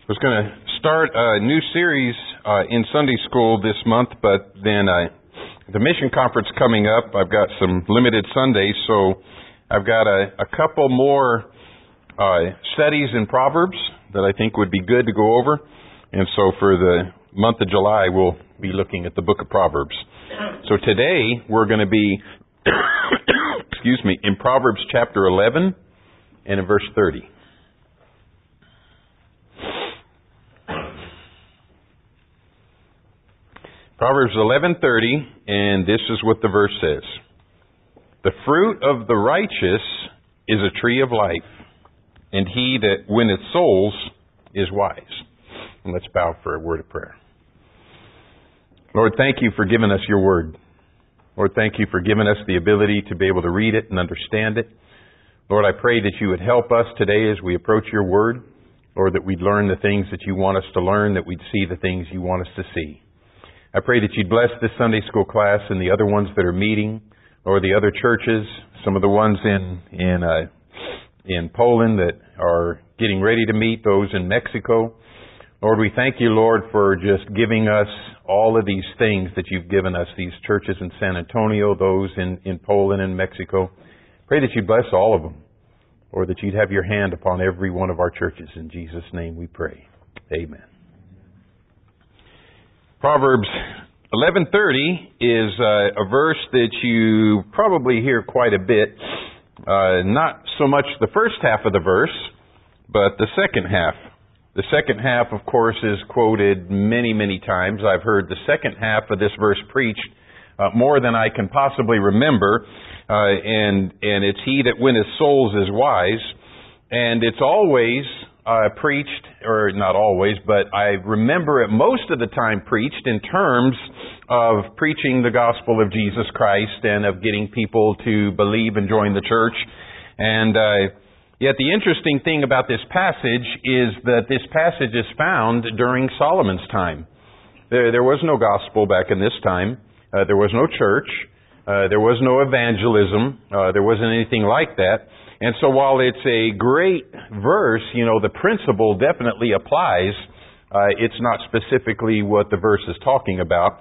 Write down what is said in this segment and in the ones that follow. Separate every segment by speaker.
Speaker 1: I was going to start a new series in Sunday school this month, but then the mission conference coming up, I've got some limited Sundays, so I've got a couple more studies in Proverbs that I think would be good to go over. And so for the month of July, we'll be looking at the book of Proverbs. So today, we're going to be, in Proverbs chapter 11 and in verse 30. Proverbs 11:30, and this is what the verse says. The fruit of the righteous is a tree of life, and he that winneth souls is wise. And let's bow for a word of prayer. Lord, thank you for giving us your word. Lord, thank you for giving us the ability to be able to read it and understand it. Lord, I pray that you would help us today as we approach your word. Lord, that we'd learn the things that you want us to learn, that we'd see the things you want us to see. I pray that you'd bless this Sunday school class and the other ones that are meeting, or the other churches, some of the ones in Poland that are getting ready to meet, those in Mexico. Lord, we thank you, Lord, for just giving us all of these things that you've given us, these churches in San Antonio, those in Poland and Mexico. Pray that you'd bless all of them, or that you'd have your hand upon every one of our churches. In Jesus' name we pray. Amen. Proverbs 11:30 is a verse that you probably hear quite a bit. Not so much the first half of the verse, but the second half. The second half, of course, is quoted many, many times. I've heard the second half of this verse preached more than I can possibly remember. And it's he that winneth souls is wise. And it's always preached, or not always, but I remember it most of the time preached in terms of preaching the gospel of Jesus Christ and of getting people to believe and join the church. And yet the interesting thing about this passage is that this passage is found during Solomon's time. There was no gospel back in this time. There was no church. There was no evangelism. There wasn't anything like that. And so while it's a great verse, the principle definitely applies. It's not specifically what the verse is talking about.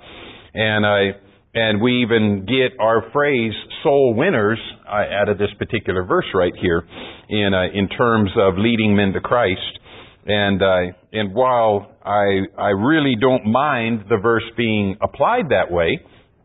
Speaker 1: And we even get our phrase soul winners out of this particular verse right here in terms of leading men to Christ. And while I really don't mind the verse being applied that way,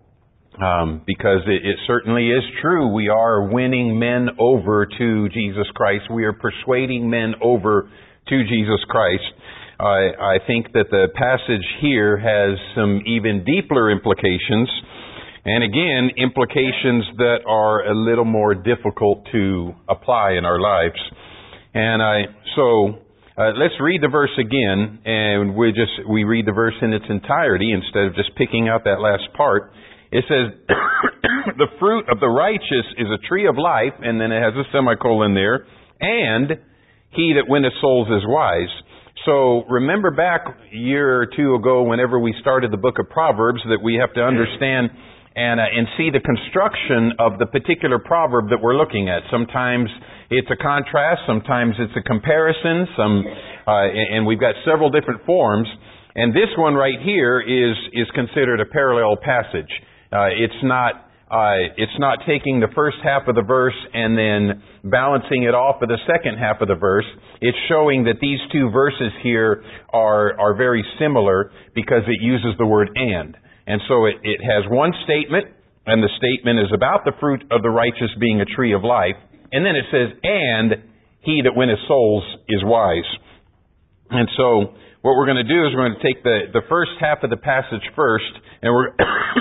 Speaker 1: because it certainly is true. We are winning men over to Jesus Christ. We are persuading men over to Jesus Christ. I think that the passage here has some even deeper implications. And again, implications that are a little more difficult to apply in our lives. And so let's read the verse again, and we read the verse in its entirety instead of just picking out that last part. It says, the fruit of the righteous is a tree of life, and then it has a semicolon there, and he that winneth souls is wise. So remember back a year or two ago whenever we started the book of Proverbs that we have to understand and see the construction of the particular proverb that we're looking at. Sometimes it's a contrast, sometimes it's a comparison, and we've got several different forms. And this one right here is considered a parallel passage. It's not taking the first half of the verse and then balancing it off with the second half of the verse. It's showing that these two verses here are very similar because it uses the word and. And so it has one statement, and the statement is about the fruit of the righteous being a tree of life. And then it says, and he that winneth souls is wise. And so what we're going to do is we're going to take the first half of the passage first, and we're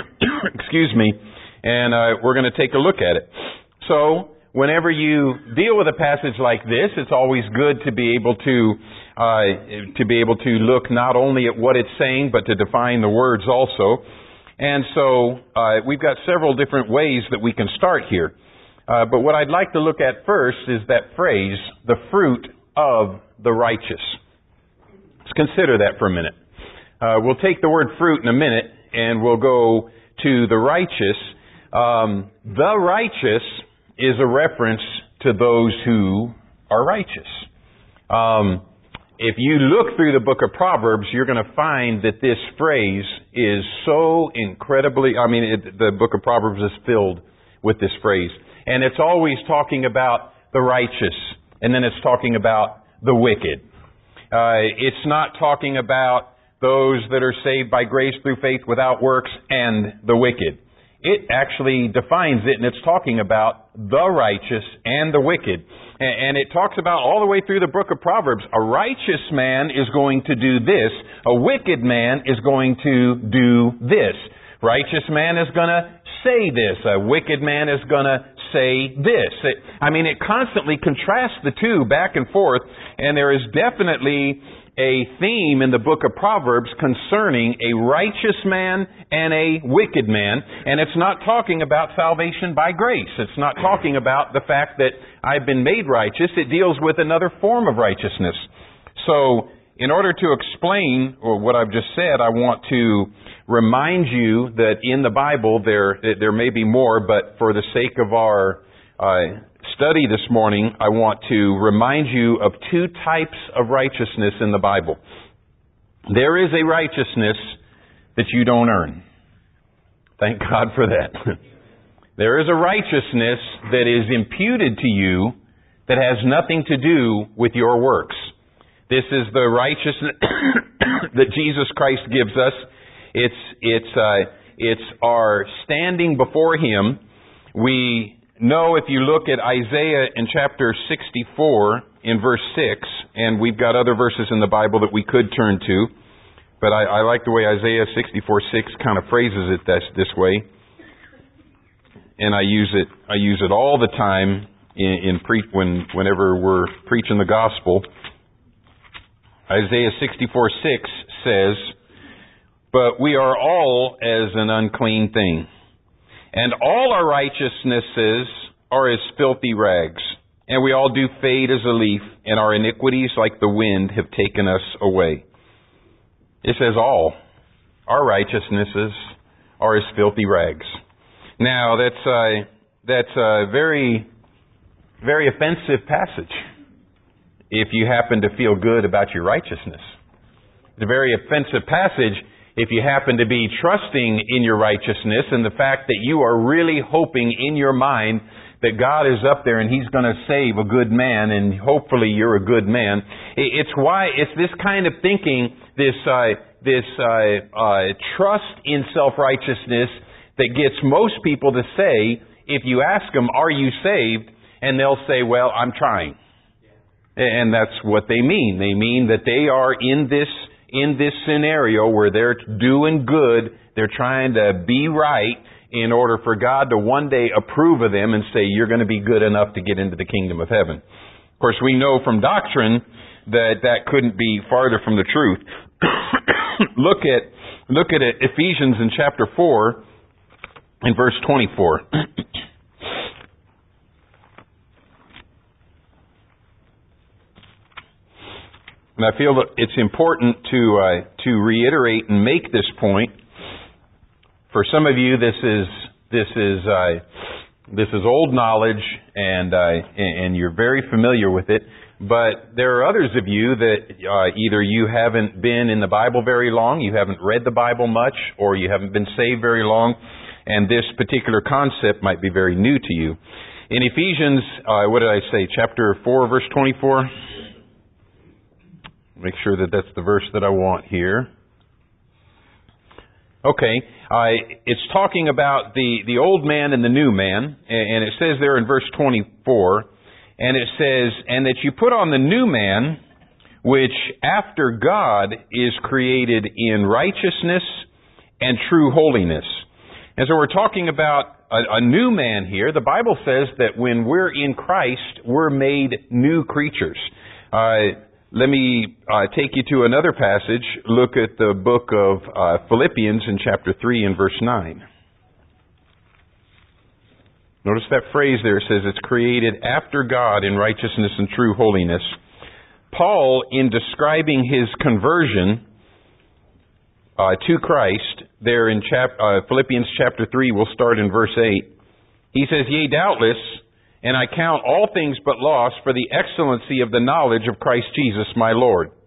Speaker 1: we're going to take a look at it. So whenever you deal with a passage like this, it's always good to be able to look not only at what it's saying, but to define the words also. And so we've got several different ways that we can start here. But what I'd like to look at first is that phrase, the fruit of the righteous. Let's consider that for a minute. We'll take the word fruit in a minute, and we'll go to the righteous. The righteous is a reference to those who are righteous. if you look through the book of Proverbs, you're going to find that this phrase is so incredibly, the book of Proverbs is filled with this phrase. And it's always talking about the righteous, and then it's talking about the wicked. It's not talking about those that are saved by grace through faith without works and the wicked. It actually defines it, and it's talking about the righteous and the wicked. And it talks about all the way through the book of Proverbs, a righteous man is going to do this, a wicked man is going to do this. Righteous man is going to say this, a wicked man is going to say this. It constantly contrasts the two back and forth, and there is definitely a theme in the book of Proverbs concerning a righteous man and a wicked man. And it's not talking about salvation by grace. It's not talking about the fact that I've been made righteous. It deals with another form of righteousness. So, in order to explain what I've just said, I want to remind you that in the Bible there may be more, but for the sake of our study this morning, I want to remind you of two types of righteousness in the Bible. There is a righteousness that you don't earn. Thank God for that. There is a righteousness that is imputed to you that has nothing to do with your works. This is the righteousness that Jesus Christ gives us. It's our standing before Him. We know, if you look at Isaiah in chapter 64 in verse 6, and we've got other verses in the Bible that we could turn to, but I like the way Isaiah 64:6 kind of phrases it this way, and I use it all the time whenever we're preaching the gospel. Isaiah 64:6 says, "But we are all as an unclean thing, and all our righteousnesses are as filthy rags, and we all do fade as a leaf, and our iniquities like the wind have taken us away." It says all. Our righteousnesses are as filthy rags. Now, that's a very, very offensive passage if you happen to feel good about your righteousness. It's a very offensive passage if you happen to be trusting in your righteousness and the fact that you are really hoping in your mind that God is up there and He's going to save a good man, and hopefully you're a good man. It's this kind of thinking, this trust in self-righteousness that gets most people to say, if you ask them, "Are you saved?" and they'll say, "Well, I'm trying." And that's what they mean. They mean that they are in this scenario where they're doing good, they're trying to be right in order for God to one day approve of them and say, "You're going to be good enough to get into the kingdom of heaven." Of course, we know from doctrine that couldn't be farther from the truth. Look at it, Ephesians in chapter 4 in verse 24. And I feel that it's important to reiterate and make this point. For some of you, this is old knowledge, and you're very familiar with it. But there are others of you that either you haven't been in the Bible very long, you haven't read the Bible much, or you haven't been saved very long, and this particular concept might be very new to you. In Ephesians, chapter 4, verse 24. Make sure that that's the verse that I want here. Okay, it's talking about the old man and the new man, and it says there in verse 24, and it says, "And that you put on the new man, which after God is created in righteousness and true holiness." And so we're talking about a new man here. The Bible says that when we're in Christ, we're made new creatures. Let me take you to another passage. Look at the book of Philippians in chapter 3 and verse 9. Notice that phrase there. It says it's created after God in righteousness and true holiness. Paul, in describing his conversion to Christ, there in Philippians chapter 3, we'll start in verse 8. He says, "Yea, doubtless, and I count all things but loss for the excellency of the knowledge of Christ Jesus my Lord,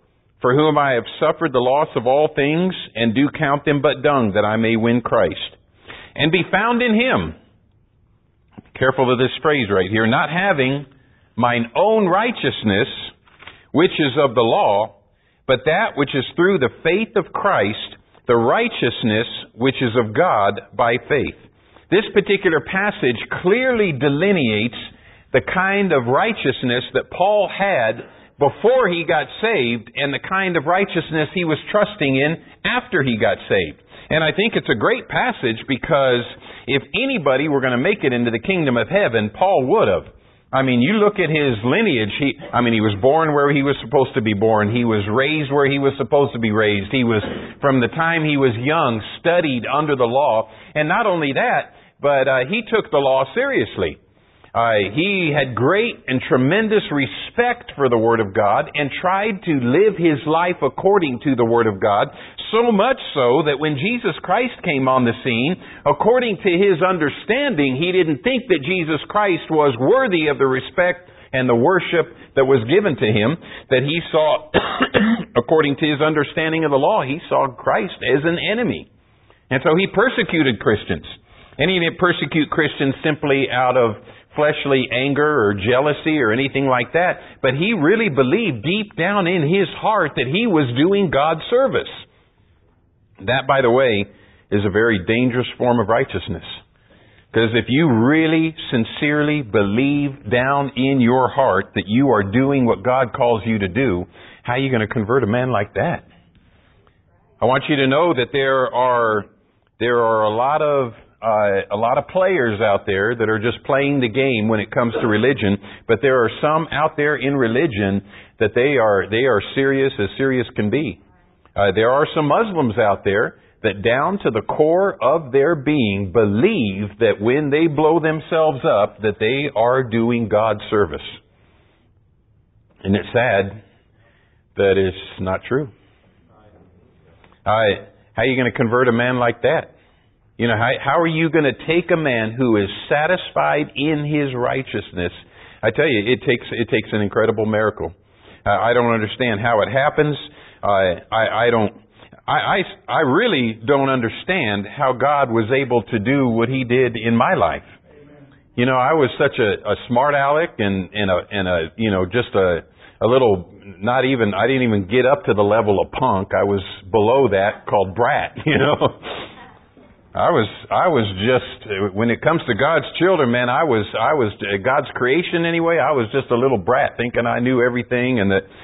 Speaker 1: for whom I have suffered the loss of all things, and do count them but dung, that I may win Christ, and be found in Him. Careful of this phrase right here. Not having mine own righteousness, which is of the law, but that which is through the faith of Christ, the righteousness which is of God by faith. This particular passage clearly delineates the kind of righteousness that Paul had before he got saved and the kind of righteousness he was trusting in after he got saved. And I think it's a great passage because if anybody were going to make it into the kingdom of heaven, Paul would have. I mean, you look at his lineage, he was born where he was supposed to be born. He was raised where he was supposed to be raised. He was, from the time he was young, studied under the law. And not only that, but he took the law seriously. He had great and tremendous respect for the Word of God and tried to live his life according to the Word of God, so much so that when Jesus Christ came on the scene, according to his understanding, he didn't think that Jesus Christ was worthy of the respect and the worship that was given to him, that he saw, according to his understanding of the law, he saw Christ as an enemy. And so he persecuted Christians. And he didn't persecute Christians simply out of fleshly anger or jealousy or anything like that, but he really believed deep down in his heart that he was doing God's service. That, by the way, is a very dangerous form of righteousness. Because if you really sincerely believe down in your heart that you are doing what God calls you to do, how are you going to convert a man like that? I want you to know that there are a lot of players out there that are just playing the game when it comes to religion, but there are some out there in religion that they are serious as serious can be. There are some Muslims out there that down to the core of their being believe that when they blow themselves up that they are doing God's service. And it's sad that it's not true. How are you going to convert a man like that? You know, how are you going to take a man who is satisfied in his righteousness? I tell you, it takes an incredible miracle. I don't understand how it happens. I really don't understand how God was able to do what He did in my life. You know, I was such a smart aleck and just a little, I didn't even get up to the level of punk. I was below that, called brat, you know. I was just, when it comes to God's children, man, I was God's creation anyway. I was just a little brat thinking I knew everything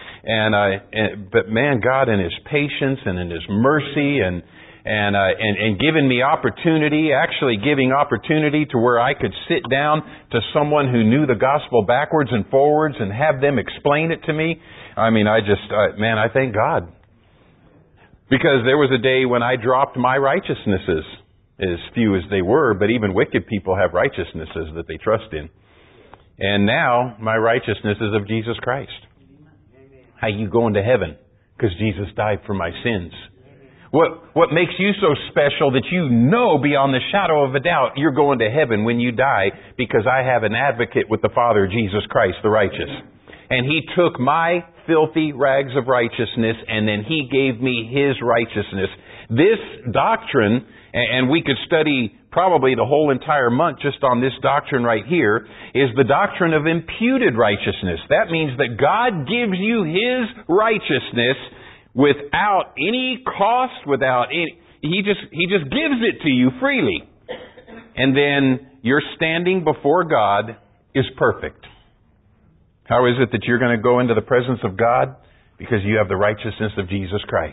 Speaker 1: but man, God in His patience and in His mercy and giving me opportunity, actually giving opportunity to where I could sit down to someone who knew the gospel backwards and forwards and have them explain it to me. I mean, I thank God. Because there was a day when I dropped my righteousnesses, as few as they were, but even wicked people have righteousnesses that they trust in. And now, my righteousness is of Jesus Christ. How you going to heaven? Because Jesus died for my sins. What makes you so special that you know beyond the shadow of a doubt you're going to heaven when you die? Because I have an advocate with the Father, Jesus Christ, the righteous. And He took my filthy rags of righteousness and then He gave me His righteousness. This doctrine, and we could study probably the whole entire month just on this doctrine right here, is the doctrine of imputed righteousness. That means that God gives you His righteousness without any cost, He just gives it to you freely. And then your standing before God is perfect. How is it that you're going to go into the presence of God? Because you have the righteousness of Jesus Christ.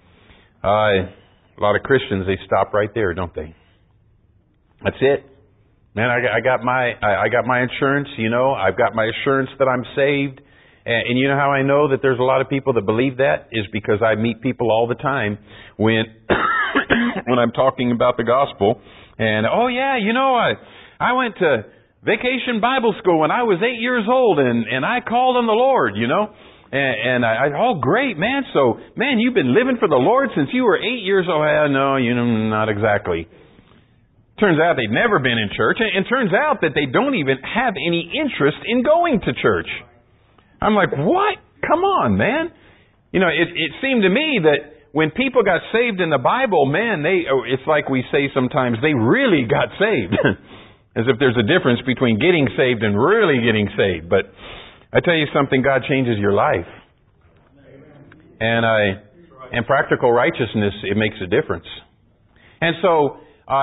Speaker 1: A lot of Christians, they stop right there, don't they? That's it. Man, I got my insurance, you know. I've got my assurance that I'm saved. And you know how I know that there's a lot of people that believe that? Is because I meet people all the time when I'm talking about the gospel. And, oh yeah, you know, I went to Vacation Bible School when I was 8 years old and I called on the Lord, you know. And oh great, man. So, man, you've been living for the Lord since you were 8 years old. No, you know, not exactly. Turns out they've never been in church. And it turns out that they don't even have any interest in going to church. I'm like, what? Come on, man. It seemed to me that when people got saved in the Bible, man, it's like we say sometimes, they really got saved. As if there's a difference between getting saved and really getting saved. But I tell you something, God changes your life. And practical righteousness, it makes a difference. And so,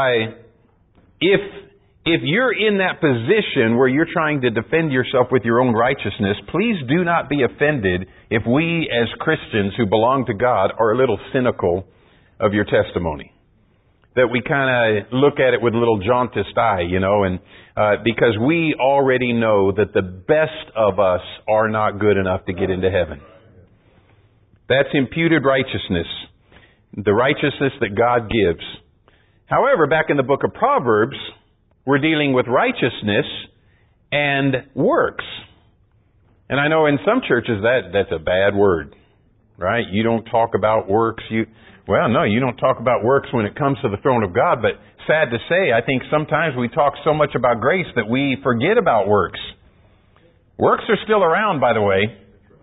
Speaker 1: if you're in that position where you're trying to defend yourself with your own righteousness, please do not be offended if we as Christians who belong to God are a little cynical of your testimony. That we kind of look at it with a little jaundiced eye, and because we already know that the best of us are not good enough to get into heaven. That's imputed righteousness, the righteousness that God gives. However, back in the book of Proverbs, we're dealing with righteousness and works. And I know in some churches that's a bad word, right? You don't talk about works. You don't talk about works when it comes to the throne of God. But sad to say, I think sometimes we talk so much about grace that we forget about works. Works are still around, by the way.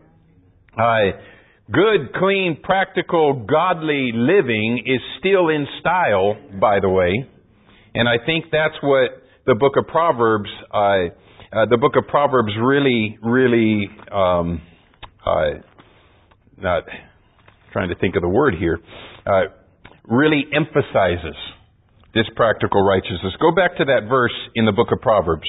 Speaker 1: Good, clean, practical, godly living is still in style, by the way. And I think that's what the book of Proverbs, really, not trying to think of the word here, really emphasizes this practical righteousness. Go back to that verse in the book of Proverbs.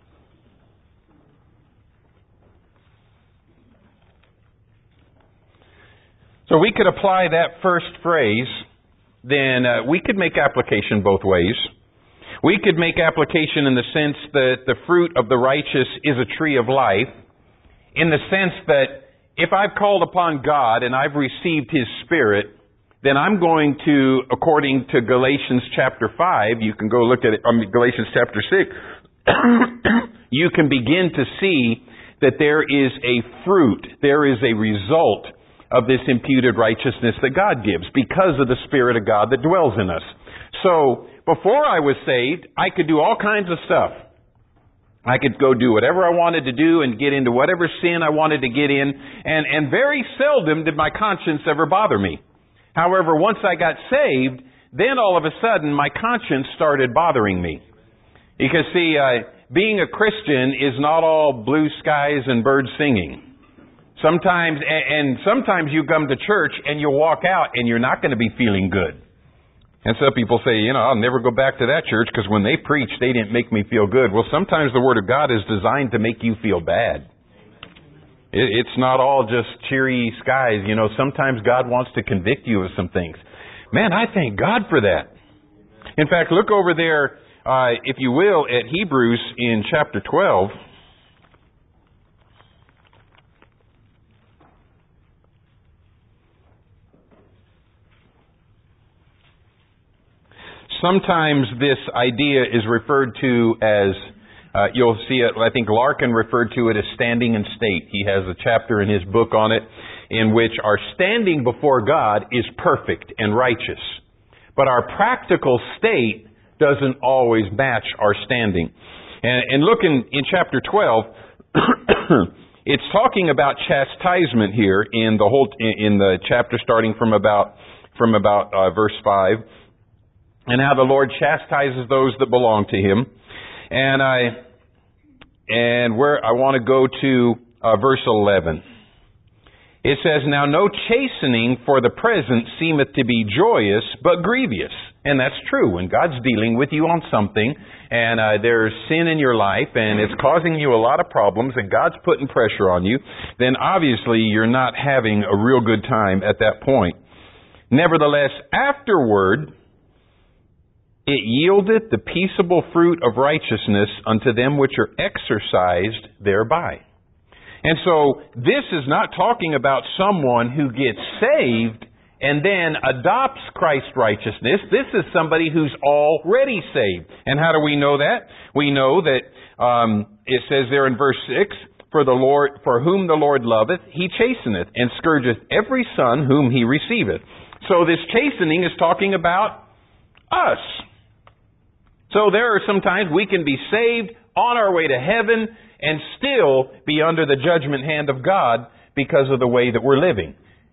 Speaker 1: So we could apply that first phrase, then we could make application both ways. We could make application in the sense that the fruit of the righteous is a tree of life, in the sense that if I've called upon God and I've received His Spirit, then I'm going to, according to Galatians chapter 5, you can go look at it, Galatians chapter 6, you can begin to see that there is a fruit, there is a result of this imputed righteousness that God gives because of the Spirit of God that dwells in us. So, before I was saved, I could do all kinds of stuff. I could go do whatever I wanted to do and get into whatever sin I wanted to get in, and very seldom did my conscience ever bother me. However, once I got saved, then all of a sudden my conscience started bothering me. Because see, being a Christian is not all blue skies and birds singing. Sometimes you come to church and you'll walk out and you're not going to be feeling good. And some people say, I'll never go back to that church because when they preached, they didn't make me feel good. Well, sometimes the Word of God is designed to make you feel bad. It's not all just cheery skies. Sometimes God wants to convict you of some things. Man, I thank God for that. In fact, look over there, if you will, at Hebrews in chapter 12. Sometimes this idea is referred to as, you'll see it, I think Larkin referred to it as standing in state. He has a chapter in his book on it in which our standing before God is perfect and righteous. But our practical state doesn't always match our standing. And look in chapter 12, it's talking about chastisement here in the chapter starting from about verse 5. And how the Lord chastises those that belong to Him. And where I want to go to verse 11. It says, "Now no chastening for the present seemeth to be joyous, but grievous." And that's true. When God's dealing with you on something, and there's sin in your life, and it's causing you a lot of problems, and God's putting pressure on you, then obviously you're not having a real good time at that point. "Nevertheless, afterward, it yieldeth the peaceable fruit of righteousness unto them which are exercised thereby." And so, this is not talking about someone who gets saved and then adopts Christ's righteousness. This is somebody who's already saved. And how do we know that? We know that it says there in verse 6, "For whom the Lord loveth, He chasteneth, and scourgeth every son whom He receiveth." So this chastening is talking about us. So there are some times we can be saved on our way to heaven and still be under the judgment hand of God because of the way that we're living.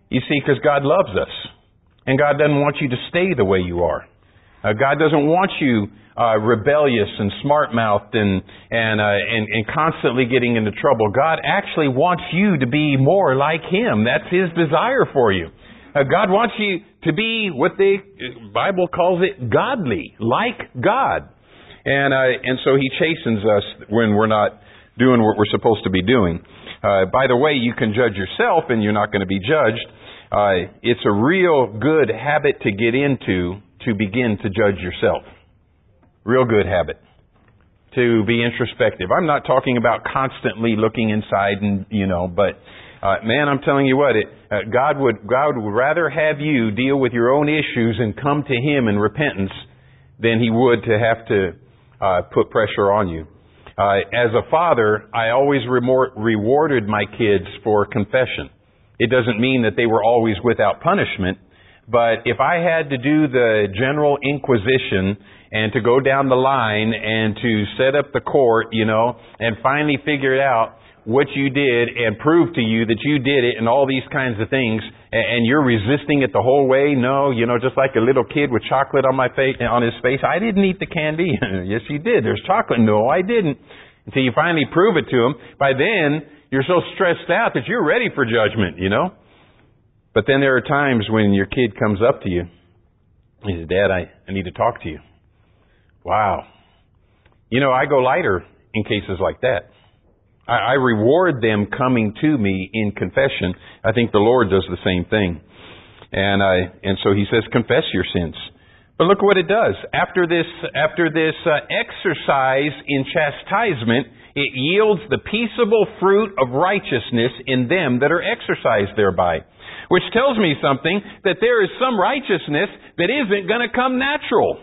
Speaker 1: You see, because God loves us. And God doesn't want you to stay the way you are. God doesn't want you rebellious and smart-mouthed and constantly getting into trouble. God actually wants you to be more like Him. That's His desire for you. God wants you to be what the Bible calls it, godly, like God. And so He chastens us when we're not doing what we're supposed to be doing. By the way, you can judge yourself and you're not going to be judged. It's a real good habit to get into to begin to judge yourself. Real good habit. To be introspective. I'm not talking about constantly looking inside and, but man, I'm telling you what, God would rather have you deal with your own issues and come to Him in repentance than He would to have to put pressure on you. As a father, I always rewarded my kids for confession. It doesn't mean that they were always without punishment, but if I had to do the general inquisition and to go down the line and to set up the court, and finally figure it out what you did and prove to you that you did it and all these kinds of things, and you're resisting it the whole way, no, just like a little kid with chocolate on his face, I didn't eat the candy. Yes, you did. There's chocolate. No, I didn't. Until you finally prove it to him. By then, you're so stressed out that you're ready for judgment, But then there are times when your kid comes up to you. He says, Dad, I need to talk to you. Wow. I go lighter in cases like that. I reward them coming to me in confession. I think the Lord does the same thing. And so He says, confess your sins. But look what it does. After this exercise in chastisement, it yields the peaceable fruit of righteousness in them that are exercised thereby. Which tells me something, that there is some righteousness that isn't going to come natural.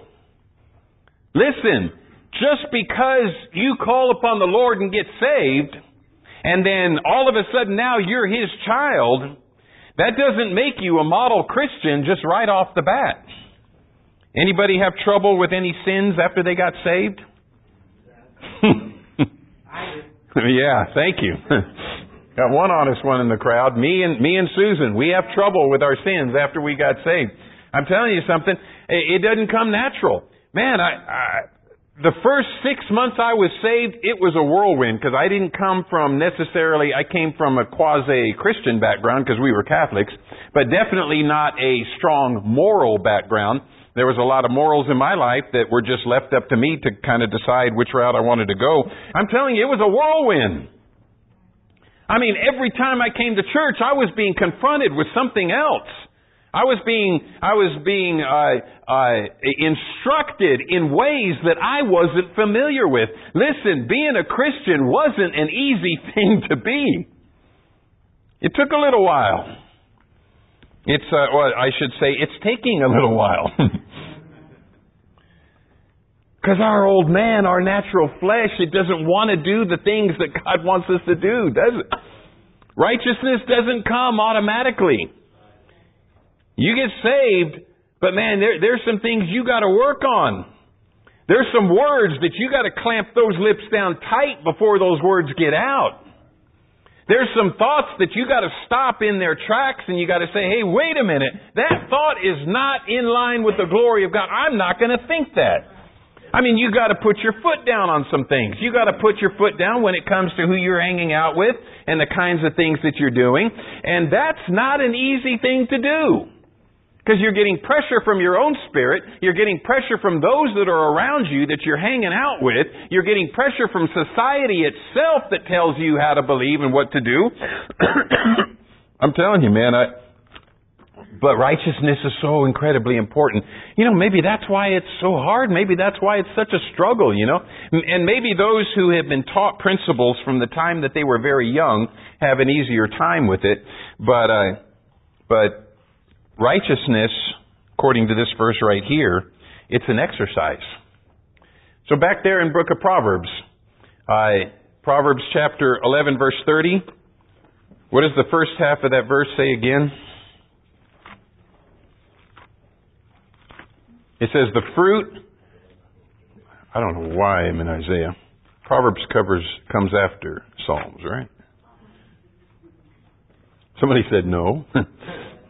Speaker 1: Listen, just because you call upon the Lord and get saved, and then all of a sudden now you're His child, that doesn't make you a model Christian just right off the bat. Anybody have trouble with any sins after they got saved? Yeah, thank you. Got one honest one in the crowd. Me and Susan, we have trouble with our sins after we got saved. I'm telling you something, it doesn't come natural. Man, the first 6 months I was saved, it was a whirlwind because I didn't come from I came from a quasi-Christian background because we were Catholics, but definitely not a strong moral background. There was a lot of morals in my life that were just left up to me to kind of decide which route I wanted to go. I'm telling you, it was a whirlwind. I mean, every time I came to church, I was being confronted with something else. I was being instructed in ways that I wasn't familiar with. Listen, being a Christian wasn't an easy thing to be. It took a little while. It's taking a little while. Because our old man, our natural flesh, it doesn't want to do the things that God wants us to do, does it? Righteousness doesn't come automatically. You get saved, but man, there's some things you got to work on. There's some words that you got to clamp those lips down tight before those words get out. There's some thoughts that you got to stop in their tracks and you got to say, hey, wait a minute. That thought is not in line with the glory of God. I'm not going to think that. I mean, you got to put your foot down on some things. You got to put your foot down when it comes to who you're hanging out with and the kinds of things that you're doing. And that's not an easy thing to do. Because you're getting pressure from your own spirit. You're getting pressure from those that are around you that you're hanging out with. You're getting pressure from society itself that tells you how to believe and what to do. I'm telling you, man, but righteousness is so incredibly important. Maybe that's why it's so hard. Maybe that's why it's such a struggle, And maybe those who have been taught principles from the time that they were very young have an easier time with it. But righteousness, according to this verse right here, it's an exercise. So back there in book of Proverbs, Proverbs chapter 11, verse 30. What does the first half of that verse say again? It says the fruit. I don't know why I'm in Isaiah. Proverbs comes after Psalms, right? Somebody said no.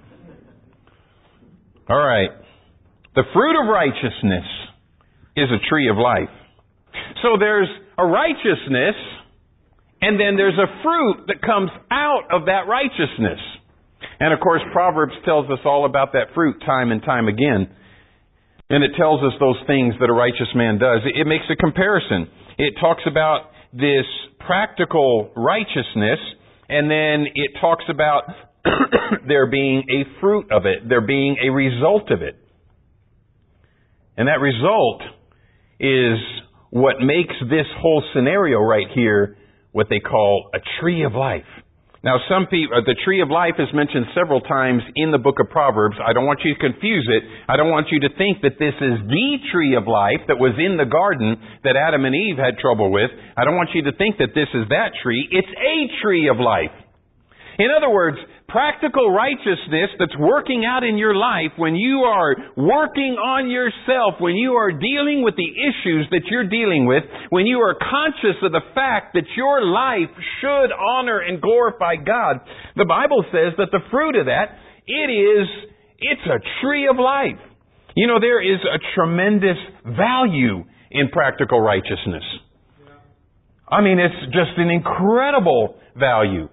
Speaker 1: All right. The fruit of righteousness is a tree of life. So there's a righteousness, and then there's a fruit that comes out of that righteousness. And of course, Proverbs tells us all about that fruit time and time again. And it tells us those things that a righteous man does. It makes a comparison. It talks about this practical righteousness, and then it talks about there being a fruit of it, there being a result of it. And that result is what makes this whole scenario right here what they call a tree of life. Now, some people, the tree of life is mentioned several times in the book of Proverbs. I don't want you to confuse it. I don't want you to think that this is the tree of life that was in the garden that Adam and Eve had trouble with. I don't want you to think that this is that tree. It's a tree of life. In other words, practical righteousness that's working out in your life when you are working on yourself, when you are dealing with the issues that you're dealing with, when you are conscious of the fact that your life should honor and glorify God. The Bible says that the fruit of that, it's a tree of life. You know, there is a tremendous value in practical righteousness. I mean, it's just an incredible value.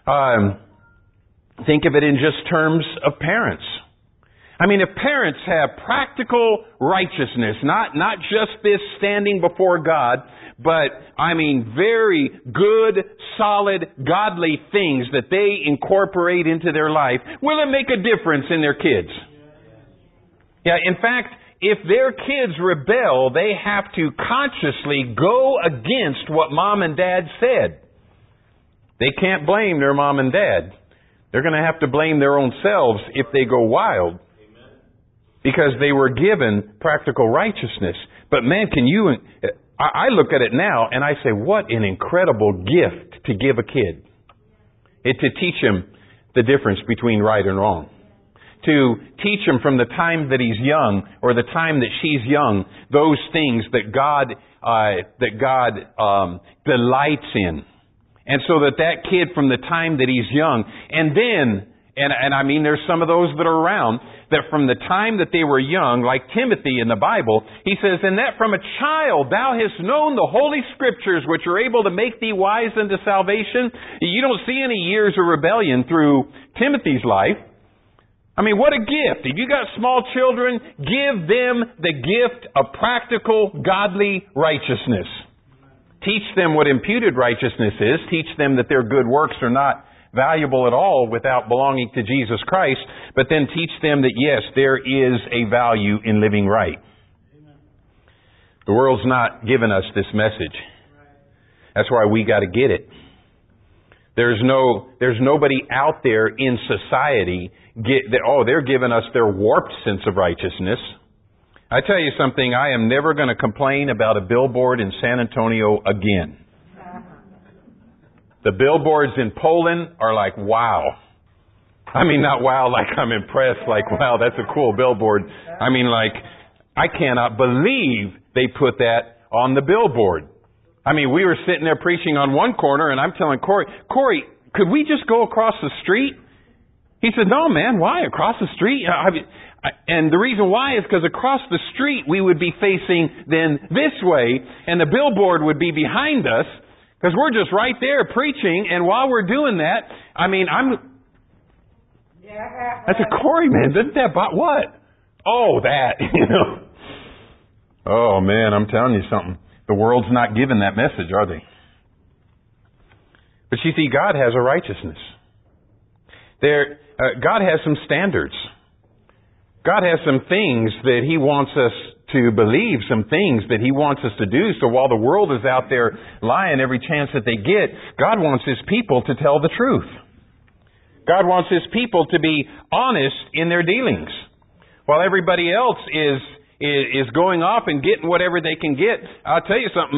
Speaker 1: Think of it in just terms of parents. I mean, if parents have practical righteousness, not just this standing before God, but, I mean, very good, solid, godly things that they incorporate into their life, will it make a difference in their kids? Yeah, in fact, if their kids rebel, they have to consciously go against what mom and dad said. They can't blame their mom and dad. They're going to have to blame their own selves if they go wild. Because they were given practical righteousness. But man, I look at it now and I say, what an incredible gift to give a kid. To teach him the difference between right and wrong. To teach him from the time that he's young or the time that she's young, those things that God delights in. And so that kid from the time that he's young, and then, and I mean there's some of those that are around, that from the time that they were young, like Timothy in the Bible, he says, and that from a child thou hast known the Holy Scriptures, which are able to make thee wise unto salvation. You don't see any years of rebellion through Timothy's life. I mean, what a gift. If you got small children, give them the gift of practical, godly righteousness. Teach them what imputed righteousness is. Teach them that their good works are not valuable at all without belonging to Jesus Christ. But then teach them that, yes, there is a value in living right. Amen. The world's not given us this message. That's why we got to get it. There's nobody out there in society they're giving us their warped sense of righteousness. I tell you something, I am never going to complain about a billboard in San Antonio again. The billboards in Poland are like, wow. I mean, not wow like I'm impressed, like, wow, that's a cool billboard. I mean, like, I cannot believe they put that on the billboard. I mean, we were sitting there preaching on one corner, and I'm telling Corey, could we just go across the street? He said, no, man, why? Across the street? And the reason why is because across the street we would be facing then this way, and the billboard would be behind us, because we're just right there preaching, and while we're doing that, I mean, I said, Corey, man, didn't that what? Oh, that, you know. Oh, man, I'm telling you something. The world's not giving that message, are they? But you see, God has a righteousness. God has some standards. God has some things that He wants us to believe, some things that He wants us to do. So while the world is out there lying every chance that they get, God wants His people to tell the truth. God wants His people to be honest in their dealings. While everybody else is going off and getting whatever they can get. I'll tell you something.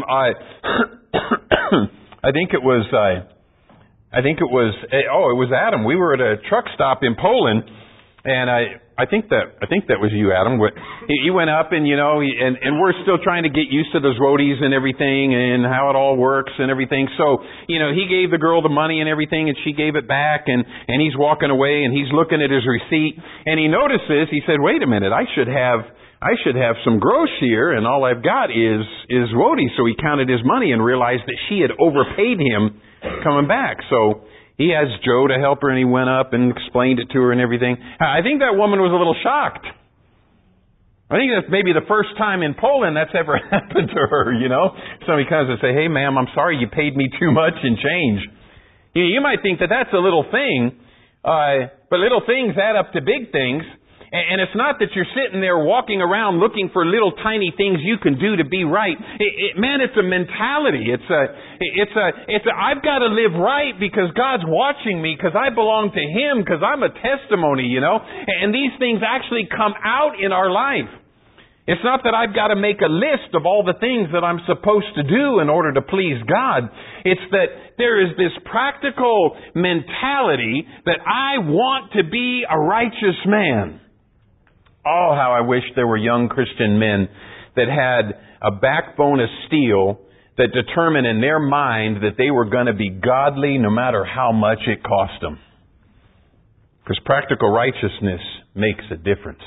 Speaker 1: I think it was Adam. We were at a truck stop in Poland, And I think that was you, Adam. He went up and, and we're still trying to get used to those roadies and everything and how it all works and everything. So, he gave the girl the money and everything and she gave it back and he's walking away and he's looking at his receipt and he notices, he said, wait a minute, I should have some gross here and all I've got is roadies. So he counted his money and realized that she had overpaid him coming back. So he asked Joe to help her, and he went up and explained it to her and everything. I think that woman was a little shocked. I think that's maybe the first time in Poland that's ever happened to her, Somebody comes and say, hey, ma'am, I'm sorry you paid me too much in change. You might think that that's a little thing, but little things add up to big things. And it's not that you're sitting there walking around looking for little tiny things you can do to be right. Man, it's a mentality. It's a I've got to live right because God's watching me, because I belong to Him, because I'm a testimony, And these things actually come out in our life. It's not that I've got to make a list of all the things that I'm supposed to do in order to please God. It's that there is this practical mentality that I want to be a righteous man. Oh, how I wish there were young Christian men that had a backbone of steel that determined in their mind that they were going to be godly no matter how much it cost them. Because practical righteousness makes a difference.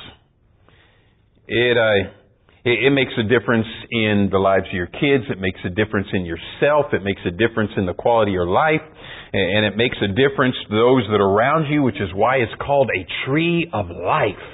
Speaker 1: It makes a difference in the lives of your kids. It makes a difference in yourself. It makes a difference in the quality of your life. And it makes a difference to those that are around you, which is why it's called a tree of life.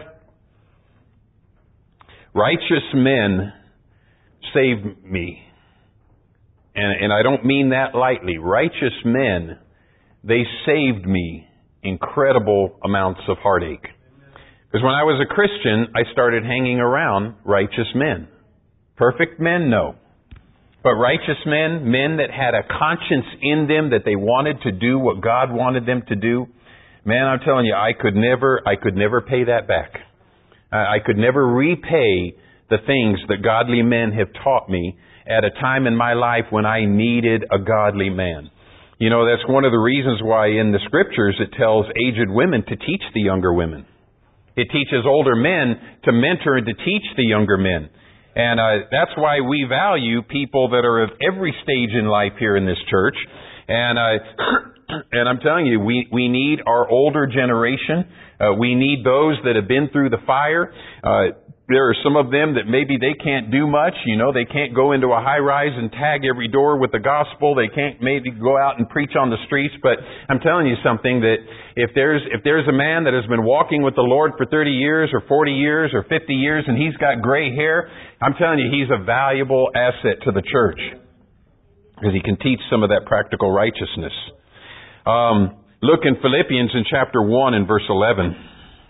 Speaker 1: Righteous men saved me. And I don't mean that lightly. Righteous men, they saved me incredible amounts of heartache. Because when I was a Christian, I started hanging around righteous men. Perfect men? No. But righteous men, men that had a conscience in them that they wanted to do what God wanted them to do, man, I'm telling you, I could never pay that back. I could never repay the things that godly men have taught me at a time in my life when I needed a godly man. That's one of the reasons why in the Scriptures it tells aged women to teach the younger women. It teaches older men to mentor and to teach the younger men. And that's why we value people that are of every stage in life here in this church. And I'm telling you, we need our older generation. We need those that have been through the fire. There are some of them that maybe they can't do much. They can't go into a high rise and tag every door with the gospel. They can't maybe go out and preach on the streets. But I'm telling you something, that if there's a man that has been walking with the Lord for 30 years or 40 years or 50 years and he's got gray hair, I'm telling you, he's a valuable asset to the church because he can teach some of that practical righteousness. Look in Philippians in chapter 1 and verse 11.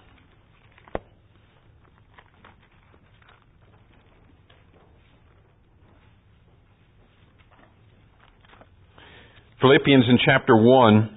Speaker 1: Philippians in chapter 1,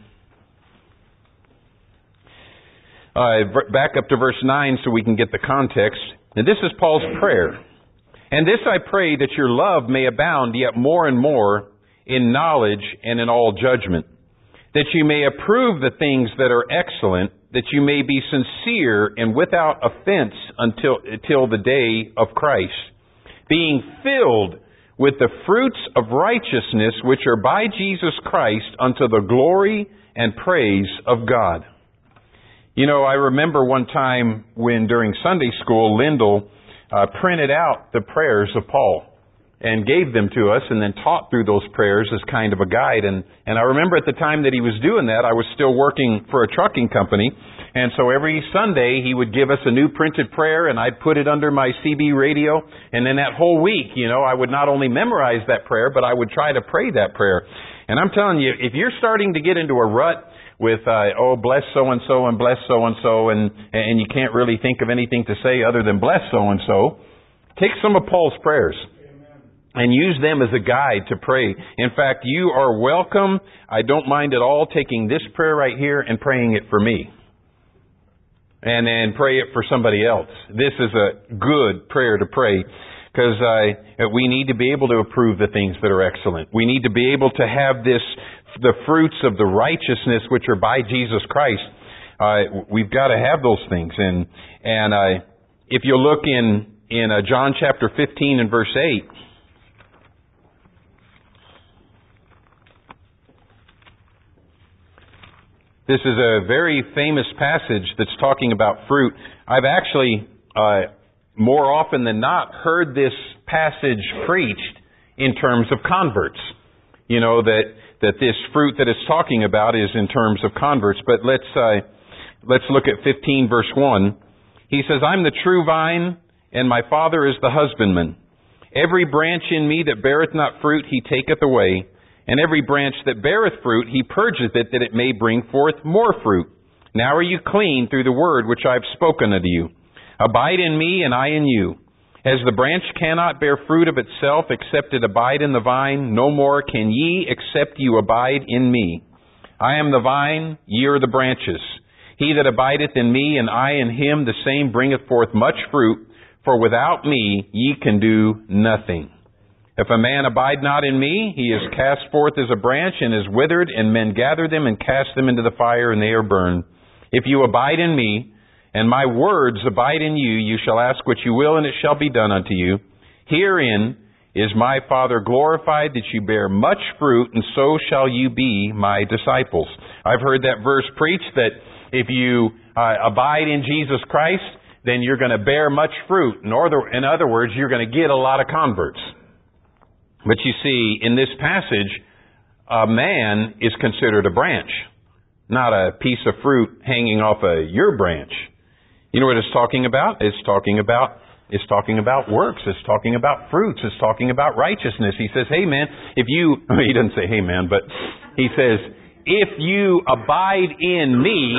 Speaker 1: back up to verse 9 so we can get the context. And this is Paul's prayer. And this I pray, that your love may abound yet more and more in knowledge and in all judgment, that you may approve the things that are excellent, that you may be sincere and without offense until the day of Christ, being filled with the fruits of righteousness which are by Jesus Christ unto the glory and praise of God. I remember one time when during Sunday school, Lyndall printed out the prayers of Paul and gave them to us and then taught through those prayers as kind of a guide. And I remember at the time that he was doing that, I was still working for a trucking company. And so every Sunday he would give us a new printed prayer and I'd put it under my CB radio. And then that whole week, I would not only memorize that prayer, but I would try to pray that prayer. And I'm telling you, if you're starting to get into a rut with, bless so-and-so and bless so-and-so, and you can't really think of anything to say other than bless so-and-so, take some of Paul's prayers and use them as a guide to pray. In fact, you are welcome. I don't mind at all taking this prayer right here and praying it for me. And then pray it for somebody else. This is a good prayer to pray because we need to be able to approve the things that are excellent. We need to be able to have the fruits of the righteousness which are by Jesus Christ. We've got to have those things. And if you look in John chapter 15 and verse 8, this is a very famous passage that's talking about fruit. I've actually, more often than not, heard this passage preached in terms of converts. You know, that this fruit that it's talking about is in terms of converts. But let's look at 15 verse 1. He says, I'm the true vine, and my Father is the husbandman. Every branch in me that beareth not fruit, he taketh away. And every branch that beareth fruit, he purgeth it, that it may bring forth more fruit. Now are you clean through the word which I have spoken unto you. Abide in me, and I in you. As the branch cannot bear fruit of itself, except it abide in the vine, no more can ye, except you abide in me. I am the vine, ye are the branches. He that abideth in me, and I in him, the same bringeth forth much fruit, for without me ye can do nothing. If a man abide not in me, he is cast forth as a branch and is withered, and men gather them and cast them into the fire, and they are burned. If you abide in me, and my words abide in you, you shall ask what you will, and it shall be done unto you. Herein is my Father glorified, that you bear much fruit, and so shall you be my disciples. I've heard that verse preached that if you abide in Jesus Christ, then you're going to bear much fruit. In other words, you're going to get a lot of converts. But you see, in this passage, a man is considered a branch, not a piece of fruit hanging off of your branch. You know what it's talking about? It's talking about works. It's talking about fruits. It's talking about righteousness. He says, hey man, he doesn't say hey man, but he says, if you abide in me,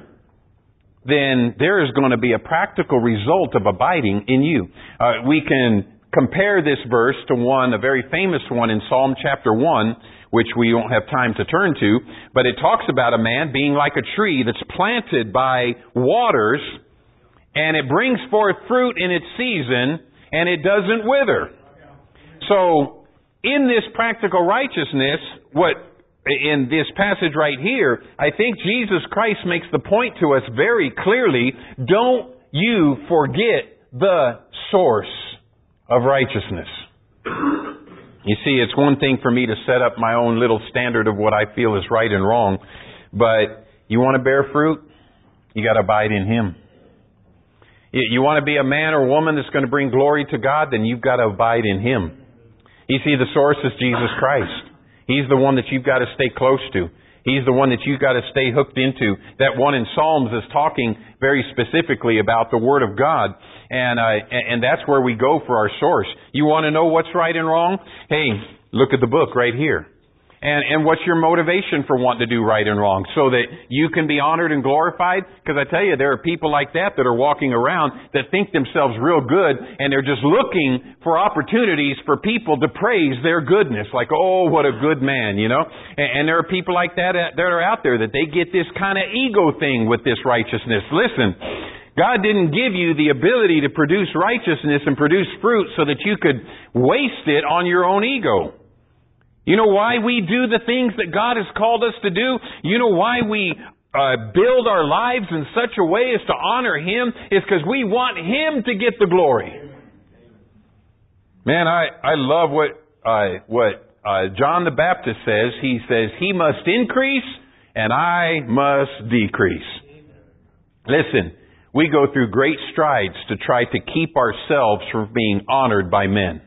Speaker 1: then there is going to be a practical result of abiding in you. We can compare this verse to a very famous one in Psalm chapter 1, which we don't have time to turn to, but it talks about a man being like a tree that's planted by waters, and it brings forth fruit in its season, and it doesn't wither. So, in this practical righteousness, in this passage right here, I think Jesus Christ makes the point to us very clearly, don't you forget the source of righteousness. You see, it's one thing for me to set up my own little standard of what I feel is right and wrong, but you want to bear fruit, you got to abide in Him. You want to be a man or woman that's going to bring glory to God, then you've got to abide in Him. You see, the source is Jesus Christ. He's the one that you've got to stay close to. He's the one that you've got to stay hooked into. That one in Psalms is talking very specifically about the Word of God. And that's where we go for our source. You want to know what's right and wrong? Hey, look at the book right here. And what's your motivation for wanting to do right and wrong? So that you can be honored and glorified? Because I tell you, there are people like that are walking around that think themselves real good, and they're just looking for opportunities for people to praise their goodness. Like, oh, what a good man, you know? And there are people like that are out there that they get this kind of ego thing with this righteousness. Listen, God didn't give you the ability to produce righteousness and produce fruit so that you could waste it on your own ego. You know why we do the things that God has called us to do? You know why we build our lives in such a way as to honor Him? It's because we want Him to get the glory. Man, I love what John the Baptist says. He says, He must increase and I must decrease. Listen, we go through great strides to try to keep ourselves from being honored by men.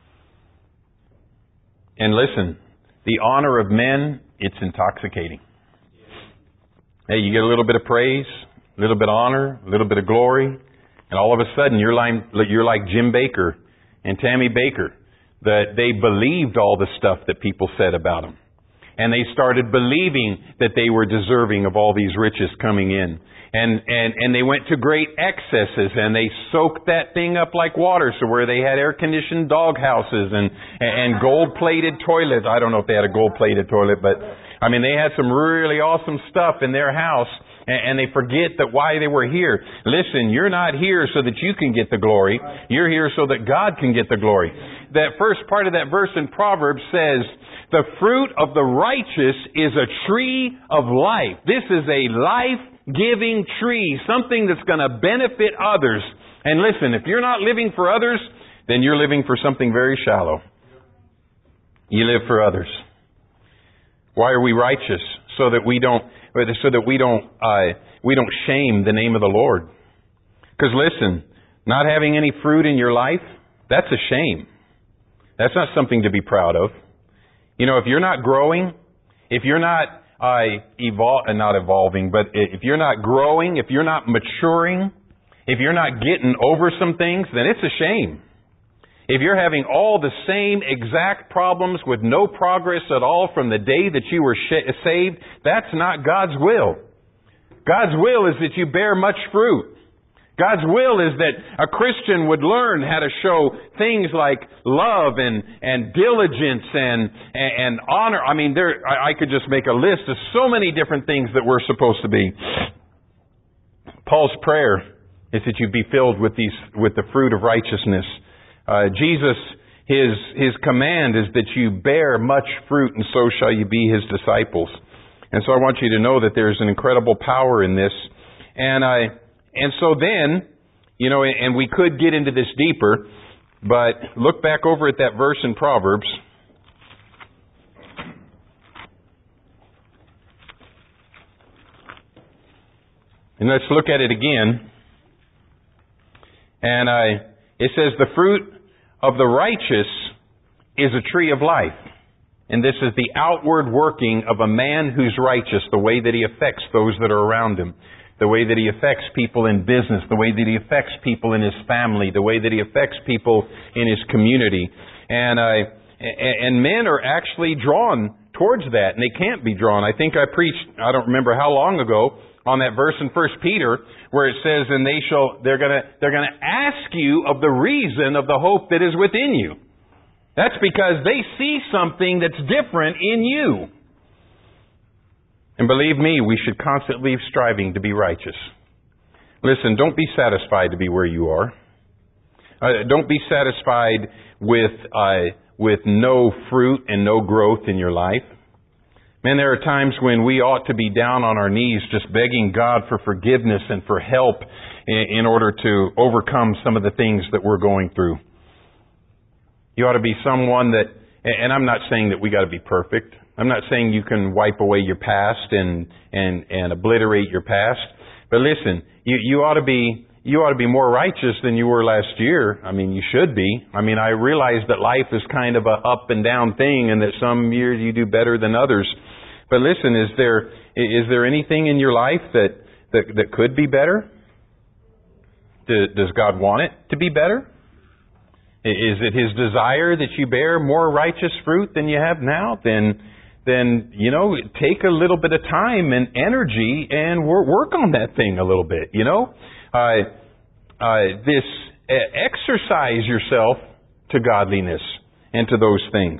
Speaker 1: And listen, the honor of men, it's intoxicating. Hey, you get a little bit of praise, a little bit of honor, a little bit of glory, and all of a sudden you're like Jim Baker and Tammy Baker, that they believed all the stuff that people said about them. And they started believing that they were deserving of all these riches coming in. And they went to great excesses, and they soaked that thing up like water, so where they had air-conditioned dog houses and gold-plated toilets. I don't know if they had a gold-plated toilet, but I mean, they had some really awesome stuff in their house, and they forget that why they were here. Listen, you're not here so that you can get the glory. You're here so that God can get the glory. That first part of that verse in Proverbs says, the fruit of the righteous is a tree of life. This is a life-giving tree, something that's going to benefit others. And listen, if you're not living for others, then you're living for something very shallow. You live for others. Why are we righteous? So that we don't shame the name of the Lord. Because listen, not having any fruit in your life, that's a shame. That's not something to be proud of. You know, if you're not growing, if you're not evolving, but if you're not growing, if you're not maturing, if you're not getting over some things, then it's a shame. If you're having all the same exact problems with no progress at all from the day that you were saved, that's not God's will. God's will is that you bear much fruit. God's will is that a Christian would learn how to show things like love and diligence and honor. I mean, I could just make a list of so many different things that we're supposed to be. Paul's prayer is that you be filled with the fruit of righteousness. Jesus, His command is that you bear much fruit, and so shall you be His disciples. And so I want you to know that there's an incredible power in this. And so then, you know, and we could get into this deeper, but look back over at that verse in Proverbs. And let's look at it again. And it says, the fruit of the righteous is a tree of life. And this is the outward working of a man who's righteous, the way that he affects those that are around him, the way that he affects people in business, the way that he affects people in his family, the way that he affects people in his community. And men are actually drawn towards that, and they can't be drawn. I think I preached, I don't remember how long ago, on that verse in 1 Peter, where it says, and they're gonna ask you of the reason of the hope that is within you. That's because they see something that's different in you. And believe me, we should constantly be striving to be righteous. Listen, don't be satisfied to be where you are. Don't be satisfied with no fruit and no growth in your life. Man, there are times when we ought to be down on our knees just begging God for forgiveness and for help in order to overcome some of the things that we're going through. You ought to be someone that, and I'm not saying that we got to be perfect. I'm not saying you can wipe away your past and obliterate your past. But listen, you ought to be more righteous than you were last year. I mean, you should be. I mean, I realize that life is kind of a up and down thing, and that some years you do better than others. But listen, is there anything in your life that could be better? Does God want it to be better? Is it His desire that you bear more righteous fruit than you have now? Then, you know, take a little bit of time and energy and work on that thing a little bit, you know. Exercise yourself to godliness and to those things.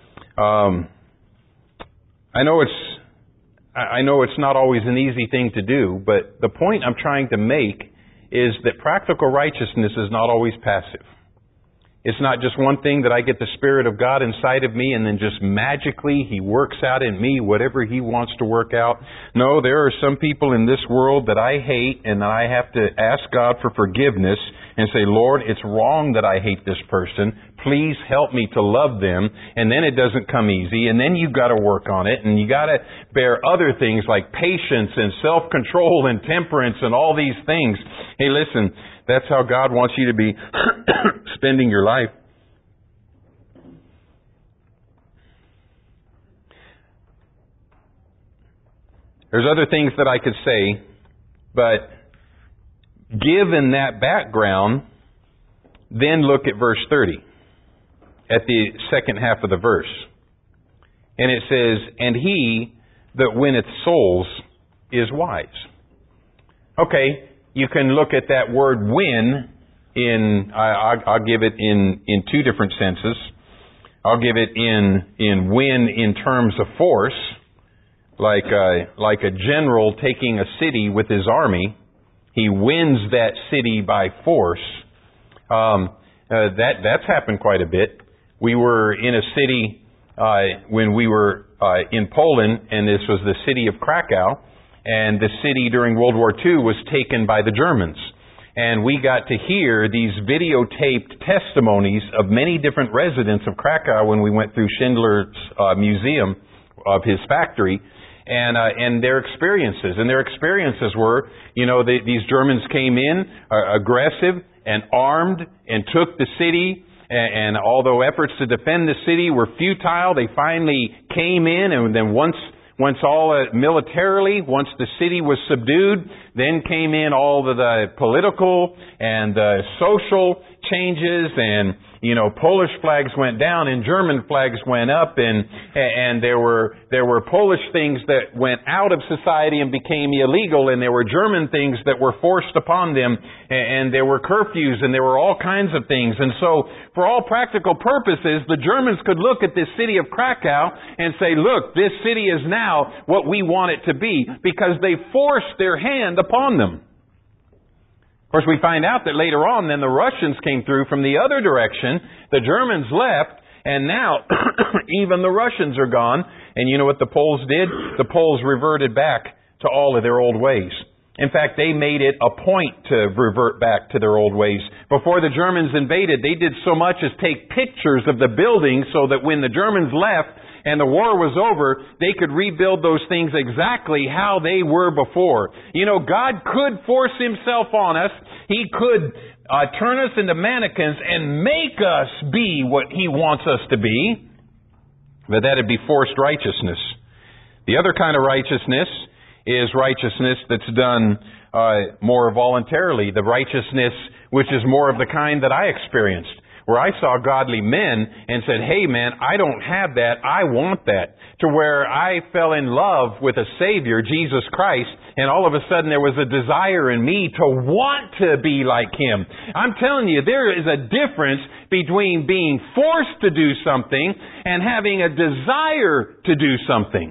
Speaker 1: I know it's not always an easy thing to do, but the point I'm trying to make is that practical righteousness is not always passive. It's not just one thing that I get the Spirit of God inside of me and then just magically He works out in me whatever He wants to work out. No, there are some people in this world that I hate and that I have to ask God for forgiveness and say, Lord, it's wrong that I hate this person. Please help me to love them. And then it doesn't come easy. And then you've got to work on it. And you got to bear other things like patience and self-control and temperance and all these things. Hey, listen, that's how God wants you to be spending your life. There's other things that I could say, but given that background, then look at verse 30, at the second half of the verse. And it says, and he that winneth souls is wise. Okay, you can look at that word win I'll give it in two different senses. I'll give it in win in terms of force, like a general taking a city with his army. He wins that city by force. That's happened quite a bit. We were in a city when we were in Poland, and this was the city of Krakow, and the city during World War II was taken by the Germans. And we got to hear these videotaped testimonies of many different residents of Krakow when we went through Schindler's museum of his factory, and their experiences. And their experiences were, these Germans came in aggressive and armed and took the city. And although efforts to defend the city were futile, they finally came in, and then once the city was subdued, then came in all of the political and social changes, and Polish flags went down and German flags went up, and there were Polish things that went out of society and became illegal, and there were German things that were forced upon them, and there were curfews, and there were all kinds of things. And so, for all practical purposes, the Germans could look at this city of Krakow and say, look, this city is now what we want it to be, because they forced their hand upon them. Of course, we find out that later on, then the Russians came through from the other direction. The Germans left, and now even the Russians are gone. And you know what the Poles did? The Poles reverted back to all of their old ways. In fact, they made it a point to revert back to their old ways. Before the Germans invaded, they did so much as take pictures of the buildings so that when the Germans left and the war was over, they could rebuild those things exactly how they were before. God could force Himself on us. He could turn us into mannequins and make us be what He wants us to be. But that'd be forced righteousness. The other kind of righteousness is righteousness that's done more voluntarily. The righteousness which is more of the kind that I experienced, where I saw godly men and said, hey man, I don't have that, I want that. To where I fell in love with a Savior, Jesus Christ, and all of a sudden there was a desire in me to want to be like Him. I'm telling you, there is a difference between being forced to do something and having a desire to do something.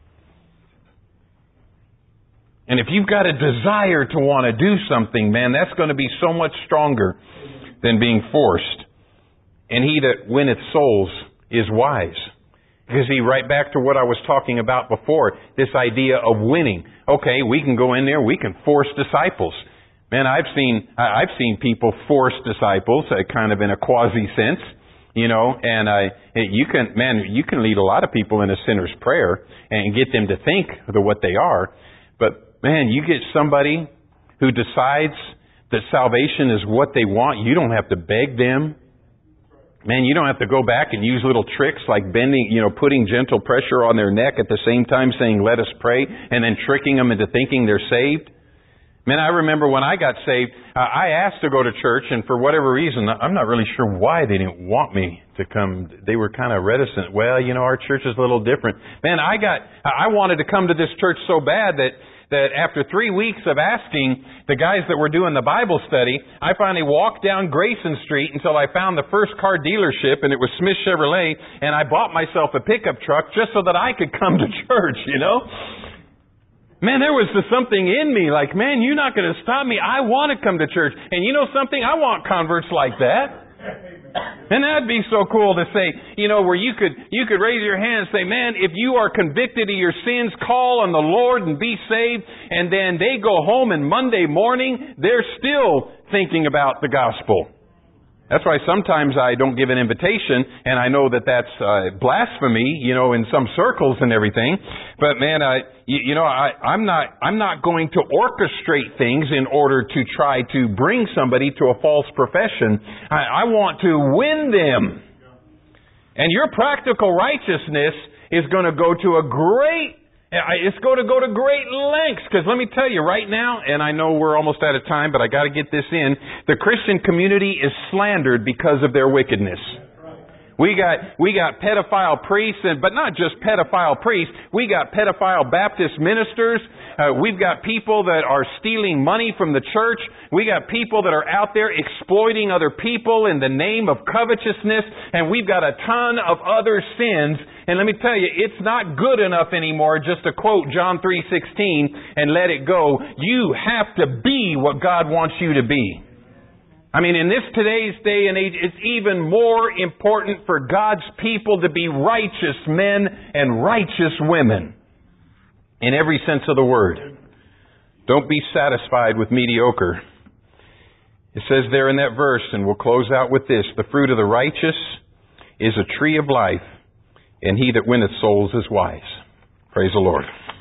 Speaker 1: And if you've got a desire to want to do something, man, that's going to be so much stronger than being forced. And he that winneth souls is wise. Because right back to what I was talking about before, this idea of winning. Okay, we can go in there, we can force disciples. Man, I've seen people force disciples, kind of in a quasi sense, and you can lead a lot of people in a sinner's prayer and get them to think what they are. But man, you get somebody who decides that salvation is what they want, you don't have to beg them. Man, you don't have to go back and use little tricks like bending, putting gentle pressure on their neck at the same time saying, let us pray, and then tricking them into thinking they're saved. Man, I remember when I got saved, I asked to go to church, and for whatever reason, I'm not really sure why they didn't want me to come. They were kind of reticent. Well, our church is a little different. Man, I wanted to come to this church so bad that after 3 weeks of asking the guys that were doing the Bible study, I finally walked down Grayson Street until I found the first car dealership, and it was Smith Chevrolet, and I bought myself a pickup truck just so that I could come to church, Man, there was something in me like, man, you're not going to stop me. I want to come to church. And you know something? I want converts like that. And that'd be so cool to say, where you could raise your hand and say, man, if you are convicted of your sins, call on the Lord and be saved. And then they go home and Monday morning, they're still thinking about the gospel. That's why sometimes I don't give an invitation, and I know that that's blasphemy, in some circles and everything. But man, I'm not going to orchestrate things in order to try to bring somebody to a false profession. I want to win them. And your practical righteousness is going to go to it's going to go to great lengths. Because let me tell you right now, and I know we're almost out of time, but I got to get this in. The Christian community is slandered because of their wickedness. We got pedophile priests, but not just pedophile priests. We got pedophile Baptist ministers. We've got people that are stealing money from the church. We got people that are out there exploiting other people in the name of covetousness. And we've got a ton of other sins. And let me tell you, it's not good enough anymore just to quote John 3:16 and let it go. You have to be what God wants you to be. I mean, in this today's day and age, it's even more important for God's people to be righteous men and righteous women in every sense of the word. Don't be satisfied with mediocre. It says there in that verse, and we'll close out with this, the fruit of the righteous is a tree of life, and he that winneth souls is wise. Praise the Lord.